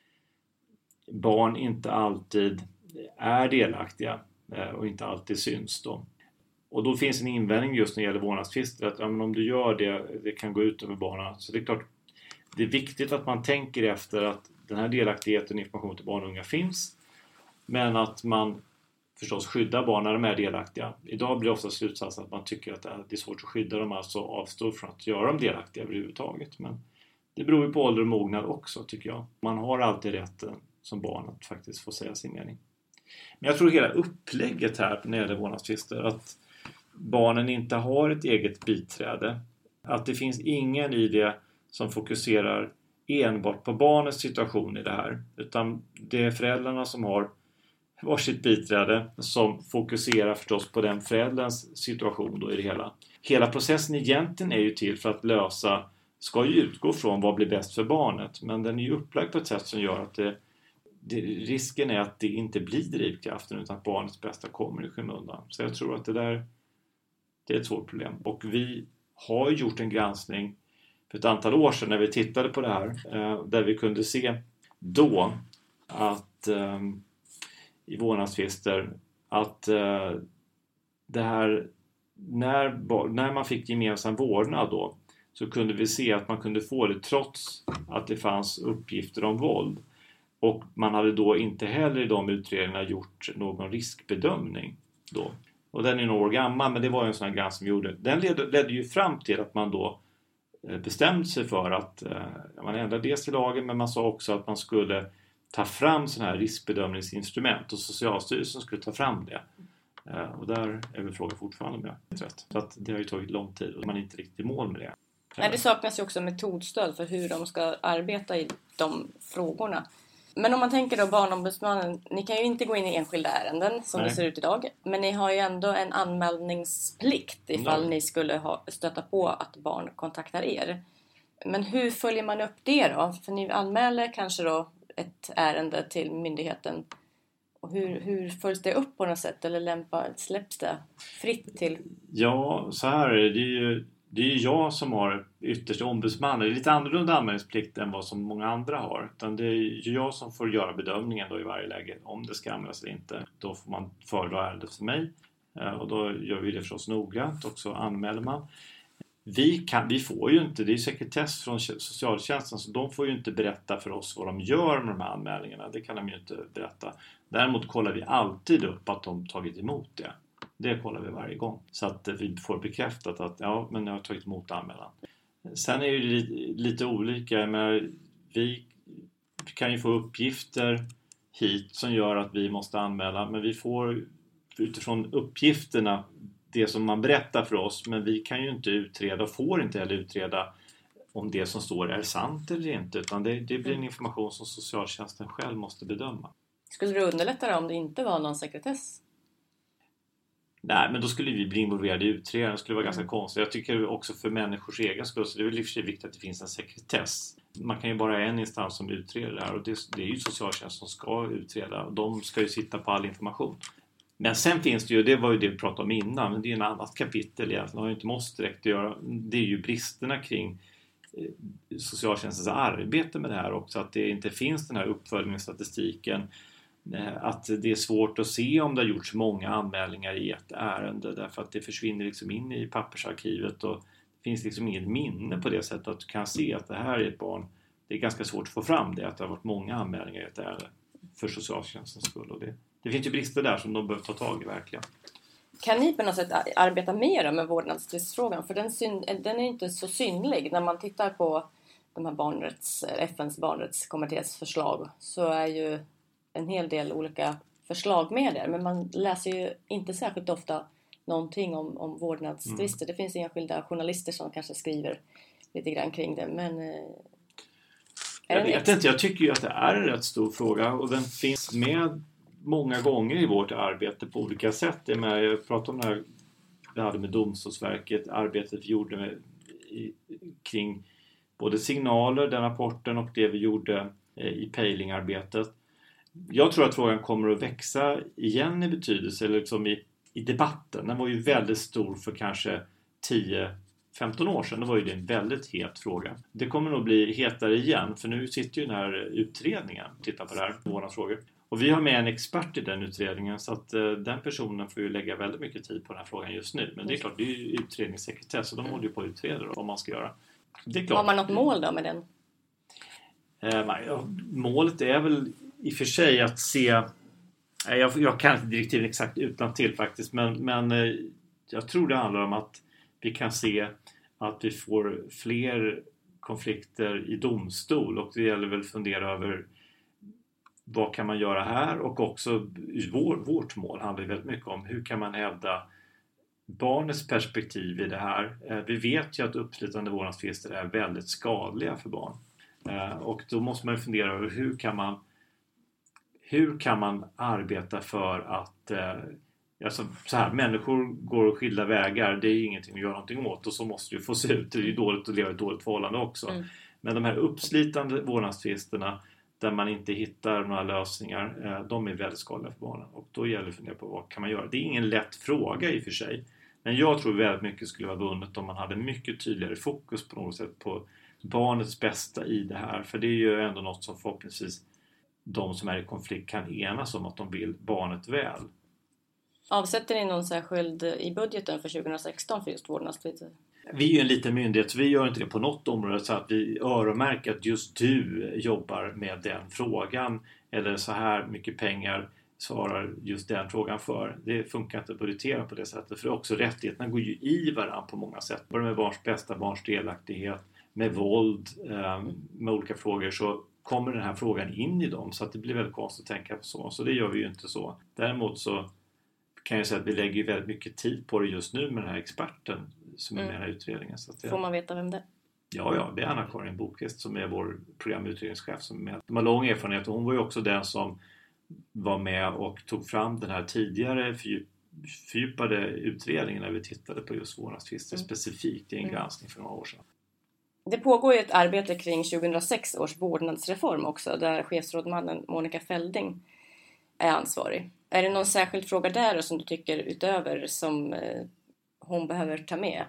barn inte alltid är delaktiga och inte alltid syns då. Och då finns en invändning just när det gäller vårdnadstvister, att ja, men om du gör det, det kan gå ut över barnen. Så det är klart, det är viktigt att man tänker efter att den här delaktigheten och information till barn och unga finns, men att man förstås skyddar barn när de är delaktiga. Idag blir det ofta slutsatsen att man tycker att det är svårt att skydda dem, alltså avstå från att göra dem delaktiga överhuvudtaget. Men det beror ju på ålder och mognad också, tycker jag. Man har alltid rätten som barn att faktiskt få säga sin mening. Men jag tror hela upplägget här när det gäller vårdnadstvister, att barnen inte har ett eget biträde. Att det finns ingen i det som fokuserar enbart på barnets situation i det här. Utan det är föräldrarna som har varsitt biträde som fokuserar förstås på den förälderns situation då i det hela. Hela processen egentligen är ju till för att lösa, ska ju utgå från vad blir bäst för barnet. Men den är ju upplagd på ett sätt som gör att det, det, risken är att det inte blir drivkraften utan att barnets bästa kommer i skymundan. Så jag tror att det där, det är ett svårt problem. Och vi har gjort en granskning för ett antal år sedan när vi tittade på det här. Där vi kunde se då att i vårdnadstvister att det här, när, när man fick gemensam vårdnad då, så kunde vi se att man kunde få det trots att det fanns uppgifter om våld. Och man hade då inte heller i de utredningarna gjort någon riskbedömning då. Och den är några år gammal, men det var ju en sån här granskning vi gjorde. Den ledde, ledde ju fram till att man då bestämde sig för att eh, man ändrade det till lagen, men man sa också att man skulle ta fram sådana här riskbedömningsinstrument och Socialstyrelsen skulle ta fram det. Eh, och där är väl frågan fortfarande med rätt. Så att det har ju tagit lång tid och man är inte riktigt i mål med det. Nej, det saknas ju också metodstöd för hur de ska arbeta i de frågorna. Men om man tänker då Barnombudsmannen, ni kan ju inte gå in i enskilda ärenden som Nej. Det ser ut idag. Men ni har ju ändå en anmälningsplikt ifall Nej. Ni skulle ha, stöta på att barn kontaktar er. Men hur följer man upp det då? För ni anmäler kanske då ett ärende till myndigheten. Och hur, hur följs det upp på något sätt? Eller lämpa, släpps det fritt till? Ja, så här är det. Det är ju, det är ju jag som har yttersta ombudsman. Det är lite annorlunda anmälningsplikt än vad som många andra har. Utan det är ju jag som får göra bedömningen då i varje läge om det ska anmälas eller inte. Då får man föredra ärendet för mig. Och då gör vi det förstås noggrant och så anmäler man. Vi, kan, vi får ju inte, det är sekretess från socialtjänsten, så de får ju inte berätta för oss vad de gör med de här anmälningarna. Det kan de ju inte berätta. Däremot kollar vi alltid upp att de tagit emot det. Det kollar vi varje gång. Så att vi får bekräftat att ja, men jag har tagit emot anmälan. Sen är det ju lite olika. Men vi kan ju få uppgifter hit som gör att vi måste anmäla. Men vi får utifrån uppgifterna det som man berättar för oss. Men vi kan ju inte utreda och får inte heller utreda om det som står är sant eller inte, utan det, det blir en information som socialtjänsten själv måste bedöma. Skulle det underlätta det om det inte var någon sekretess? Nej, men då skulle vi bli involverade i utredningen. Det skulle vara ganska Mm. konstigt. Jag tycker också för människors egen skull, så det är väl i och för sig viktigt att det finns en sekretess. Man kan ju bara ha en instans som utreder det här, och det, det är ju socialtjänsten som ska utreda, och de ska ju sitta på all information. Men sen finns det ju, det var ju det vi pratade om innan, men det är en annat kapitel egentligen, det har ju inte måste direkt att göra. Det är ju bristerna kring eh, socialtjänstens arbete med det här också, att det inte finns den här uppföljningsstatistiken, eh, att det är svårt att se om det har gjorts många anmälningar i ett ärende, därför att det försvinner liksom in i pappersarkivet, och det finns liksom inget minne på det sättet att du kan se att det här är ett barn. Det är ganska svårt att få fram det, att det har varit många anmälningar i ett ärende för socialtjänstens skull, och det Det finns ju brister där som de behöver ta tag i verkligen. Kan ni på något sätt arbeta mer med vårdnadstvistfrågan? För den, syn, den är inte så synlig. När man tittar på de här barnrätts, F N:s barnrättskommittés förslag, så är ju en hel del olika förslag med där. Men man läser ju inte särskilt ofta någonting om, om vårdnadstvister. Mm. Det finns enskilda journalister som kanske skriver lite grann kring det. Men eh, jag vet inte, jag tycker ju att det är en rätt stor fråga, och den finns med många gånger i vårt arbete på olika sätt. Det med, jag pratade om det här vi hade med Domstolsverket, arbetet vi gjorde med, i, kring både signaler, den rapporten, och det vi gjorde eh, i pejlingarbetet. Jag tror att frågan kommer att växa igen i betydelse, eller liksom i, i debatten. Den var ju väldigt stor för kanske tio femton år sedan. Då var ju det en väldigt het fråga. Det kommer nog bli hetare igen, för nu sitter ju den här utredningen och tittar på det här, vårdnadsfrågor. Och vi har med en expert i den utredningen, så att uh, den personen får ju lägga väldigt mycket tid på den här frågan just nu. Men det är klart, det är ju utredningssekretess, och de håller ju på att utreda vad man ska göra. Det är klart. Har man något mål då med den? Uh, nej, ja, målet är väl i och för sig att se... Uh, jag, jag kan inte direktiven exakt utantill faktiskt, men, men uh, jag tror det handlar om att vi kan se att vi får fler konflikter i domstol, och det gäller väl att fundera över vad kan man göra här, och också i vår, vårt mål handlar väldigt mycket om hur kan man hävda barnets perspektiv i det här. Vi vet ju att uppslitande vårdnadstvister är väldigt skadliga för barn, och då måste man fundera över hur kan man hur kan man arbeta för att alltså, så här, människor går skilda vägar, det är ingenting att göra någonting åt, och så måste det få se ut. Det är ju dåligt att leva ett dåligt förhållande också. Mm. Men de här uppslitande vårdnadstvisterna där man inte hittar några lösningar, de är väldigt skadliga för barnen. Och då gäller det att fundera på vad kan man göra. Det är ingen lätt fråga i och för sig. Men jag tror väldigt mycket skulle vara vunnet om man hade mycket tydligare fokus på något sätt på barnets bästa i det här. För det är ju ändå något som förhoppningsvis de som är i konflikt kan enas om, att de vill barnet väl. Avsätter ni någon särskild i budgeten för tjugohundrasexton för just vårdnadstvister? Vi är ju en liten myndighet, så vi gör inte det på något område så att vi öronmärker att just du jobbar med den frågan, eller så här mycket pengar svarar just den frågan för. Det funkar inte att budgetera på det sättet, för också rättigheterna går ju i varandra på många sätt. Både med barns bästa, barns delaktighet, med våld, med olika frågor, så kommer den här frågan in i dem, så att det blir väldigt konstigt att tänka på så. Så det gör vi ju inte så. Däremot så kan jag säga att vi lägger väldigt mycket tid på det just nu med den här experten som är med i den här utredningen. Så att det... Får man veta vem det är? Ja, ja, det är Anna-Karin Bokvist som är vår programutredningschef som är med. De har lång erfarenhet, och hon var ju också den som var med och tog fram den här tidigare fördjupade utredningen när vi tittade på just vårdnadstvister mm. specifikt i en mm. granskning för några år sedan. Det pågår ju ett arbete kring tjugohundrasex års vårdnadsreform också, där chefsrådmannen Monica Fällding är ansvarig. Är det någon särskild fråga där som du tycker utöver som eh, hon behöver ta med?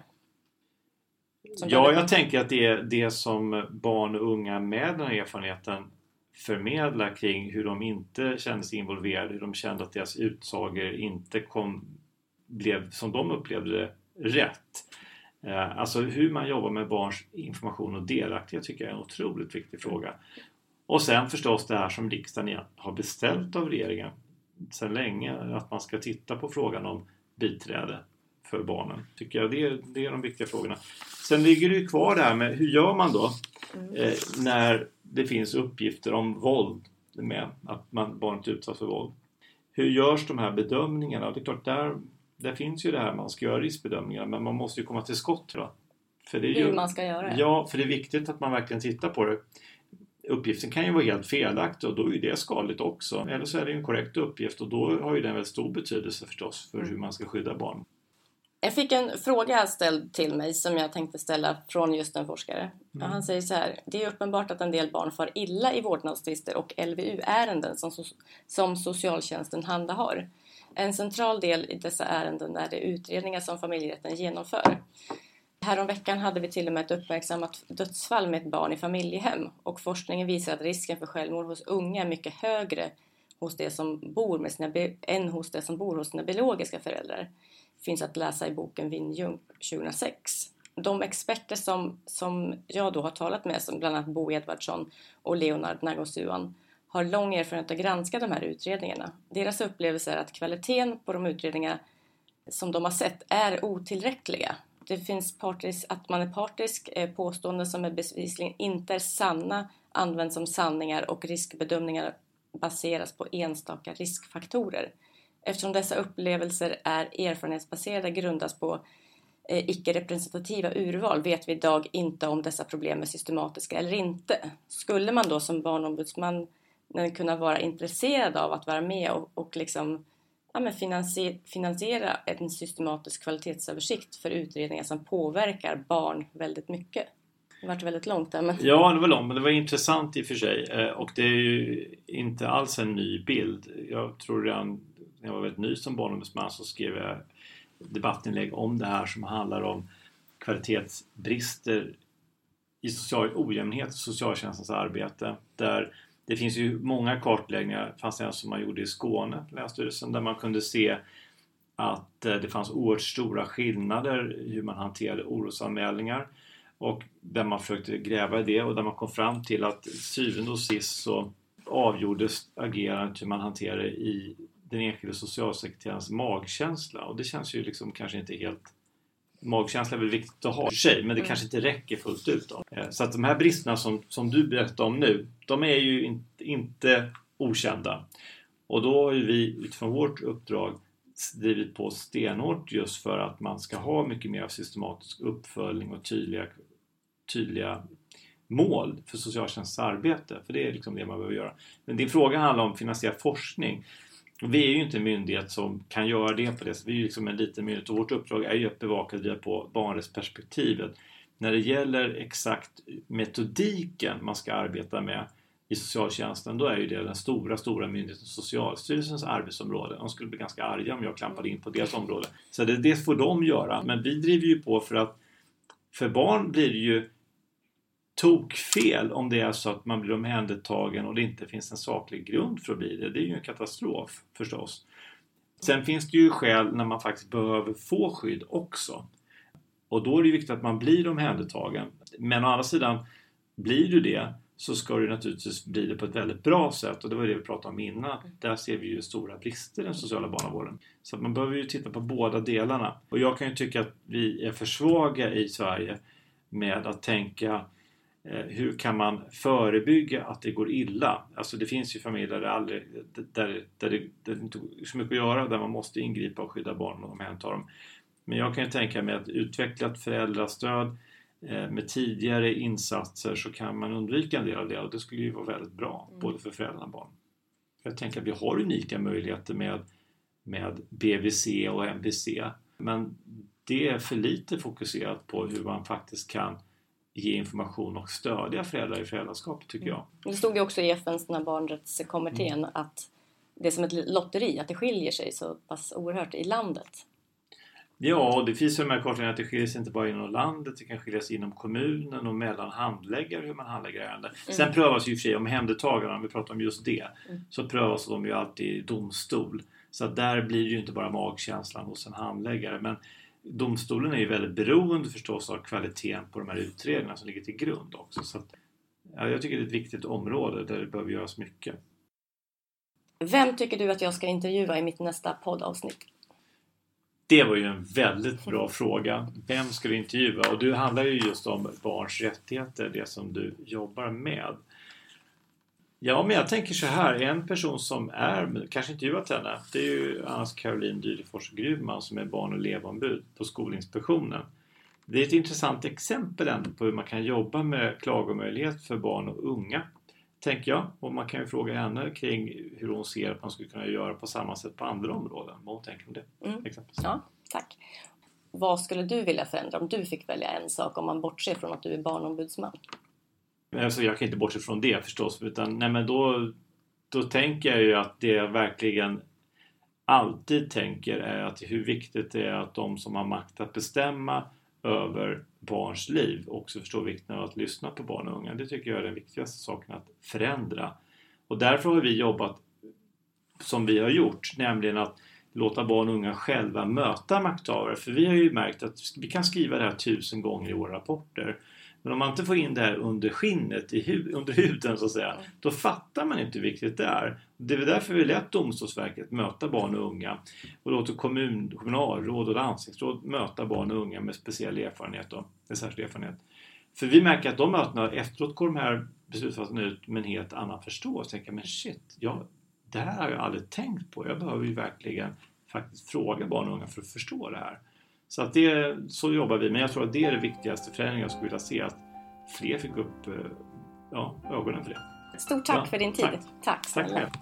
Som ja, jag tänker att det är det som barn och unga med den här erfarenheten förmedlar kring hur de inte kände sig involverade, hur de kände att deras utsagor inte kom, blev som de upplevde det rätt. Eh, alltså hur man jobbar med barns information och delaktighet tycker jag är en otroligt viktig fråga. Och sen förstås det här som riksdagen igen har beställt av regeringen sedan länge, att man ska titta på frågan om biträde för barnen. Tycker jag det är, det är de viktiga frågorna. Sen ligger det ju kvar det här med hur gör man då eh, när det finns uppgifter om våld med, att man barnet utsätts för våld. Hur görs de här bedömningarna? Det är klart, där, där finns ju det här, man ska göra riskbedömningar, men man måste ju komma till skott då. för det är ju, hur man ska göra. Ja, för det är viktigt att man verkligen tittar på det. Uppgiften kan ju vara helt felaktig och då är det skadligt också. Eller så är det en korrekt uppgift och då har ju den väldigt stor betydelse förstås för mm. hur man ska skydda barn. Jag fick en fråga ställd till mig som jag tänkte ställa från just en forskare. Mm. Han säger så här: det är uppenbart att en del barn far illa i vårdnadstvister och L V U-ärenden som, som socialtjänsten handhar. En central del i dessa ärenden är det utredningar som familjerätten genomför. Häromveckan hade vi till och med ett uppmärksammat dödsfall med ett barn i familjehem. Och forskningen visar att risken för självmord hos unga är mycket högre hos det som bor med sina be- än hos det som bor hos sina biologiska föräldrar. Finns att läsa i boken Vinjung tjugohundrasex. De experter som, som jag då har talat med, som bland annat Bo Edvardsson och Leonard Nagosuan, har lång erfarenhet att granska de här utredningarna. Deras upplevelse är att kvaliteten på de utredningar som de har sett är otillräckliga. Det finns partisk, att man är partisk, påståenden som är bevisligen inte är sanna används som sanningar och riskbedömningar baseras på enstaka riskfaktorer. Eftersom dessa upplevelser är erfarenhetsbaserade grundas på eh, icke-representativa urval vet vi idag inte om dessa problem är systematiska eller inte. Skulle man då som barnombudsman kunna vara intresserad av att vara med och, och liksom, ja, men finansiera, finansiera en systematisk kvalitetsöversikt för utredningar som påverkar barn väldigt mycket? Det var väldigt långt där. Men... Ja, det var långt, men det var intressant i och för sig. Och det är ju inte alls en ny bild. Jag tror redan när jag var väldigt ny som barnombudsman så skrev jag debattinlägg om det här som handlar om kvalitetsbrister i social ojämnhet i socialtjänstens arbete. Där det finns ju många kartläggningar, fanns det en som man gjorde i Skåne, Länsstyrelsen, där man kunde se att det fanns oerhört stora skillnader i hur man hanterade orosanmälningar. Och där man försökte gräva i det och där man kom fram till att syvende och sist så avgjordes agerandet hur man hanterade i den enskilde socialsekreterarens magkänsla. Och det känns ju liksom kanske inte helt... Magkänsla är väl viktigt att ha för sig, men det mm. kanske inte räcker fullt ut då. Så att de här bristerna som, som du berättar om nu, de är ju in, inte okända. Och då har ju vi utifrån vårt uppdrag drivit på stenhårt just för att man ska ha mycket mer systematisk uppföljning och tydliga, tydliga mål för socialtjänstens arbete. För det är liksom det man behöver göra. Men din fråga handlar om finansiell forskning. Vi är ju inte en myndighet som kan göra det på det sättet. Vi är ju liksom en liten myndighet och vårt uppdrag är ju att bevaka och driva på barnrättsperspektivet. När det gäller exakt metodiken man ska arbeta med i socialtjänsten, då är ju det den stora, stora myndigheten Socialstyrelsens arbetsområde. De skulle bli ganska arga om jag klampade in på deras område. Så det, det får de göra. Men vi driver ju på för att för barn blir det ju tokfel om det är så att man blir omhändertagen och det inte finns en saklig grund för att bli det. Det är ju en katastrof förstås. Sen finns det ju skäl när man faktiskt behöver få skydd också. Och då är det viktigt att man blir omhändertagen. Men å andra sidan, blir du det så ska du naturligtvis bli det på ett väldigt bra sätt. Och det var det vi pratade om innan. Där ser vi ju stora brister i den sociala barnavården. Så att man behöver ju titta på båda delarna. Och jag kan ju tycka att vi är för svaga i Sverige med att tänka hur kan man förebygga att det går illa? Alltså det finns ju familjer där det, aldrig, där, där det, där det inte är så mycket att göra. Där man måste ingripa och skydda barn och omhänderta dem. Men jag kan ju tänka mig att utvecklat föräldrastöd med tidigare insatser så kan man undvika en del av det. Och det skulle ju vara väldigt bra, mm. både för föräldrar och barn. Jag tänker att vi har unika möjligheter med, med B V C och M V C. Men det är för lite fokuserat på hur man faktiskt kan ge information och stödja föräldrar i föräldraskap, tycker jag. Det stod ju också i F N:s barnrättskommittén mm. att det är som ett lotteri, att det skiljer sig så pass oerhört i landet. Ja, och det finns ju de här kartläggningarna att det skiljer sig inte bara inom landet, det kan skilja sig inom kommunen och mellan handläggare hur man handlägger ärenden. Mm. Sen prövas ju i och för sig omhändertagarna, om vi pratar om just det, mm. så prövas de ju alltid i domstol. Så att där blir det ju inte bara magkänslan hos en handläggare, men domstolen är ju väldigt beroende förstås av kvaliteten på de här utredningarna som ligger till grund också. Så att, ja, jag tycker det är ett viktigt område där det behöver göras mycket. Vem tycker du att jag ska intervjua i mitt nästa poddavsnitt? Det var ju en väldigt bra fråga. Vem ska du intervjua? Och du handlar ju just om barns rättigheter, det som du jobbar med. Ja, men jag tänker så här. En person som är, kanske intervjuat henne, det är ju Anna Caroline Dyrefors Gruvman som är barn- och elevombud på Skolinspektionen. Det är ett intressant exempel ändå på hur man kan jobba med klagomöjlighet för barn och unga, tänker jag. Och man kan ju fråga henne kring hur hon ser att man skulle kunna göra på samma sätt på andra områden. Vad hon tänker om det, mm. exempelvis. Ja, tack. Vad skulle du vilja förändra om du fick välja en sak, om man bortser från att du är barnombudsman? Alltså jag kan inte bortse från det förstås, utan nej, men då, då tänker jag ju att det jag verkligen alltid tänker är att hur viktigt det är att de som har makt att bestämma över barns liv också förstår vikten av att lyssna på barn och unga. Det tycker jag är den viktigaste saken att förändra. Och därför har vi jobbat som vi har gjort, nämligen att låta barn och unga själva möta makthavare. För vi har ju märkt att vi kan skriva det här tusen gånger i våra rapporter. Men om man inte får in det här under skinnet, i hu- under huden så att säga, då fattar man inte hur viktigt det är. Det är därför vi lät Domstolsverket möta barn och unga och låter kommun, kommunalråd och landstingsråd möta barn och unga med speciell erfarenhet och en särskild erfarenhet. För vi märker att de mötena efteråt går de här beslutsfattarna ut med en helt annan förståelse. Jag tänker, men shit, ja, det här har jag aldrig tänkt på. Jag behöver ju verkligen faktiskt fråga barn och unga för att förstå det här. Så att det, så jobbar vi. Men jag tror att det är det viktigaste förändringen jag skulle vilja se. Att fler fick upp ja, ögonen för det. Stort tack ja, för din tid. Tack, tack snälla. Tack.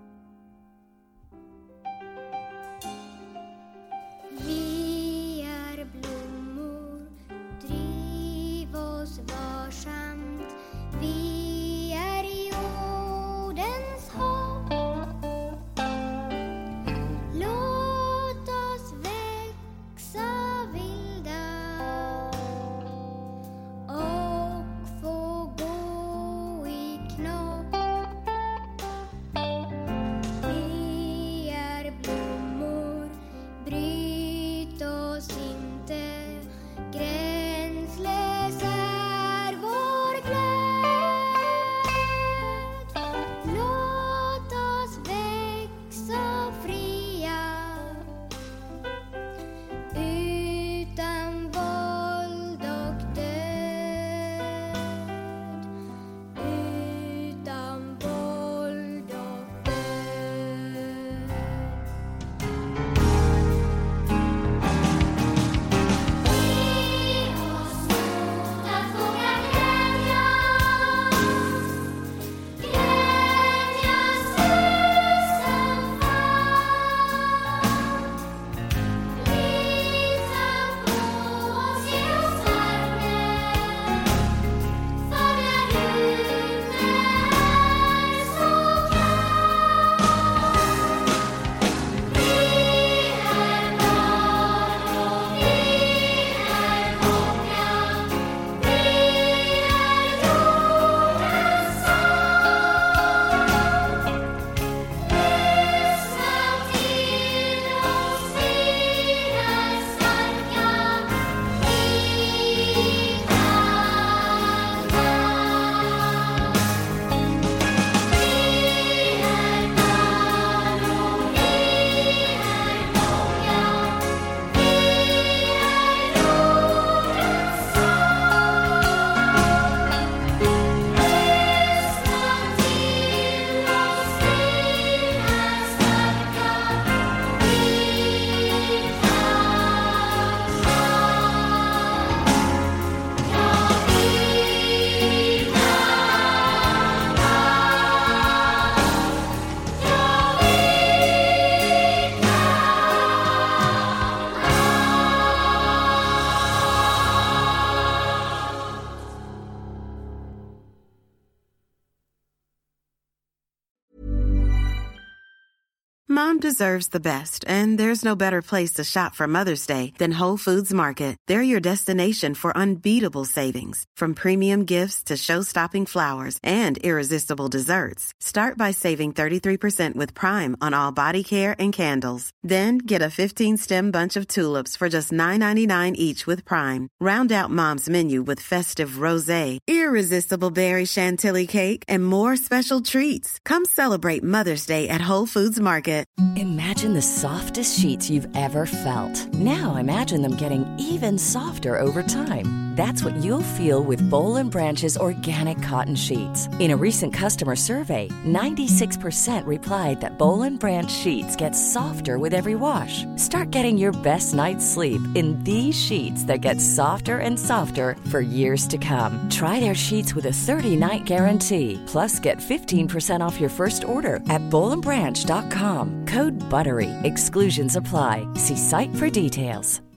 Vi är blommor, driv oss varsamt. Vi är jordens hopp. Låt oss växa vilda och få gå i knopp. Vi är blommor, bryt oss inte. Gränslös är vår glöd. Låt oss växa fria utan våld och död. Utan våld och död. Ge oss mod att våga glädjas. Glädjas tusen fall. Lita på oss, ge oss värme. För där ute är så kallt. Vi är barn och vi är många. Vi är jordens sång. Lyssna till oss, vi är starka. Vi kan allt. Vi är barn och vi är många. Vi är jordens sång. Lyssna till oss, vi är starka. Vi Mom deserves the best, and there's no better place to shop for Mother's Day than Whole Foods Market. They're your destination for unbeatable savings, from premium gifts to show-stopping flowers and irresistible desserts. Start by saving thirty-three percent with Prime on all body care and candles. Then get a fifteen-stem bunch of tulips for just nine ninety-nine each with Prime. Round out Mom's menu with festive rosé, irresistible berry chantilly cake, and more special treats. Come celebrate Mother's Day at Whole Foods Market. Imagine the softest sheets you've ever felt. Now imagine them getting even softer over time. That's what you'll feel with Bowl and Branch's organic cotton sheets. In a recent customer survey, ninety-six percent replied that Bowl and Branch sheets get softer with every wash. Start getting your best night's sleep in these sheets that get softer and softer for years to come. Try their sheets with a thirty-night guarantee. Plus, get fifteen percent off your first order at bowl and branch dot com. Code BUTTERY. Exclusions apply. See site for details.